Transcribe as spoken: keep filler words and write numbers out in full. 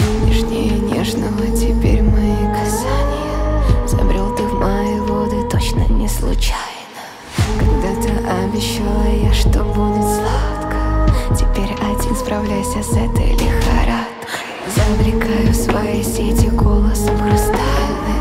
Нежнее нежного теперь мои касания. Забрел ты в мои воды точно не случайно. Когда-то обещала я, что будет сладко. Теперь один справляйся с этой лихорадкой. Завлекаю в свои сети голосом хрустальным.